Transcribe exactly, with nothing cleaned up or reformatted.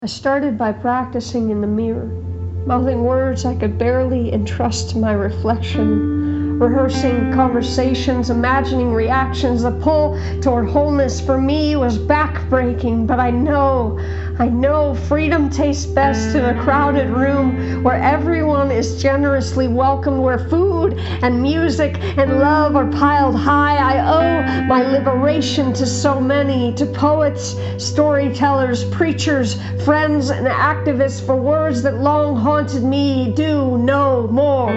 I started by practicing in the mirror, mouthing words I could barely entrust to my reflection, rehearsing conversations, imagining reactions. The pull toward wholeness for me was backbreaking, but I know, I know freedom tastes best in a crowded room where everyone is generously welcomed, where food and music and love are piled high. I owe my liberation to so many, to poets, storytellers, preachers, friends, and activists, for words that long haunted me do no more.